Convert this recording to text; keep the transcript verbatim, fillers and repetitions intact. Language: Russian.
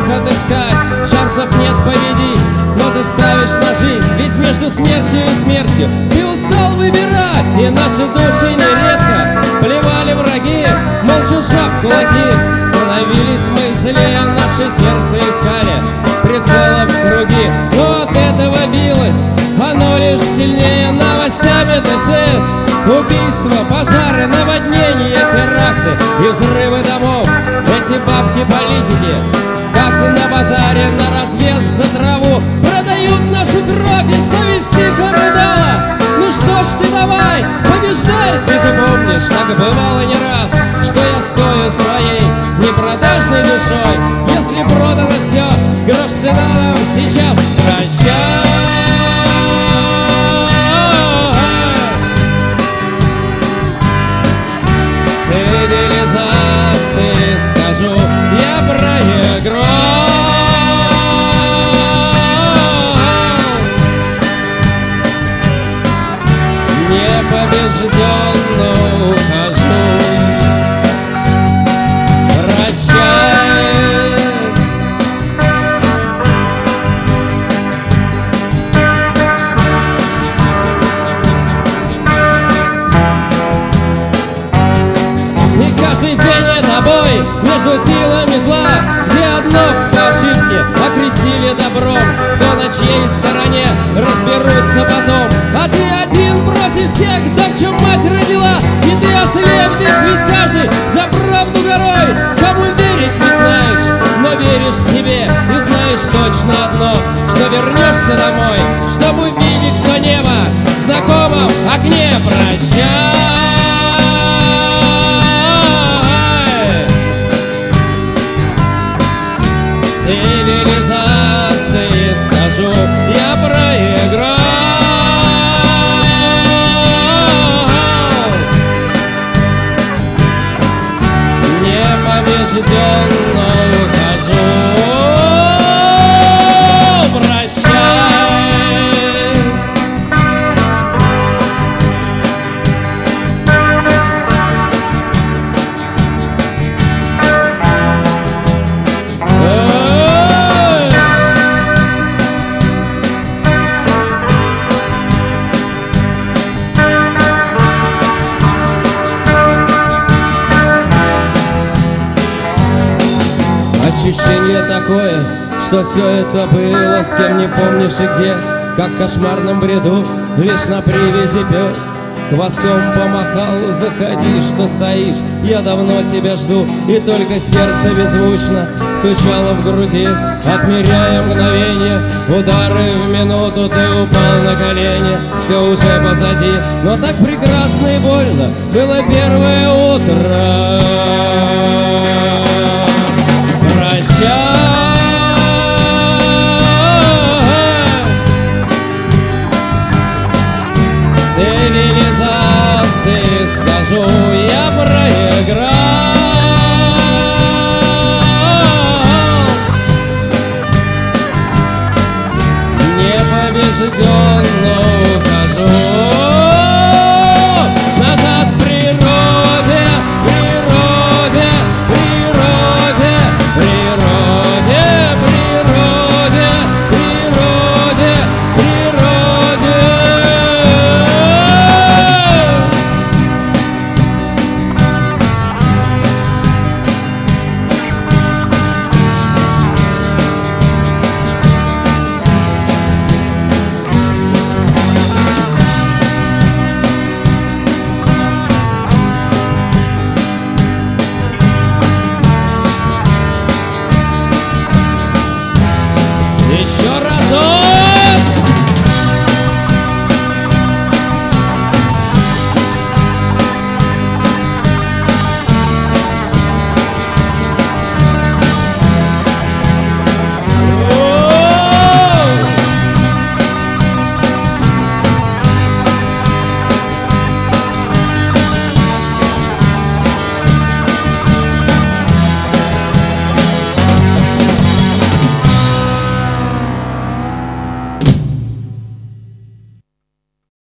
отыскать, шансов нет победить, но ты ставишь на жизнь, ведь между смертью и смертью ты устал выбирать. И наши души нередко плевали враги, молча сжав кулаки. Становились мы злее, наше сердце искали прицела в круги, но от этого билось оно лишь сильнее. Новостями ты сыт, убийства, пожары, наводнения, теракты и взрывы домов. Эти бабки-политики, как на базаре, на развес за траву продают нашу кровь, и совесть тихо рыдала. Ну что ж ты давай, побеждай, ты же помнишь, так бывало не раз, что я стою своей непродажной душой. Если продано все, грош цена нам сейчас. Прощай. Цивилизации скажу, я проиграл. Непобежденно ухожу. Прощай. И каждый день это бой между силами зла, где одно по ошибке окрестили добром. Кто на чьей стороне, разберутся потом. А ты один против всех, да в чем мать родила. И ты ослеп, ведь каждый за правду горой. Кому верить не знаешь, но веришь себе. И знаешь точно одно, что вернешься домой, чтобы увидеть то небо в знакомом окне. Прощай. Цивилизации скажу, я проиграл. Непобежденно ухожу. Прощай. Ощущение такое, что все это было с кем не помнишь и где, как в кошмарном бреду, лишь на привязи пес. Хвостом помахал, заходи, что стоишь, я давно тебя жду. И только сердце беззвучно стучало в груди, отмеряя мгновение, удары в минуту. Ты упал на колени, все уже позади, но так прекрасно и больно было первое утро.